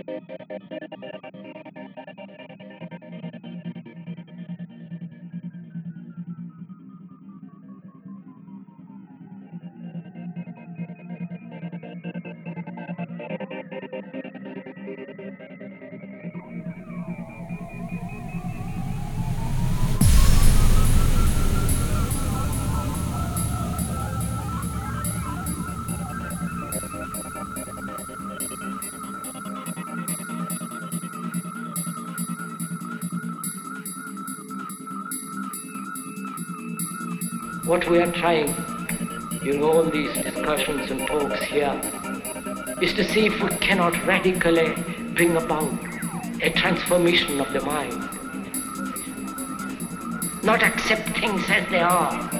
What we are trying in all these discussions and talks here is to see if we cannot radically bring about a transformation of the mind. Not accept things as they are,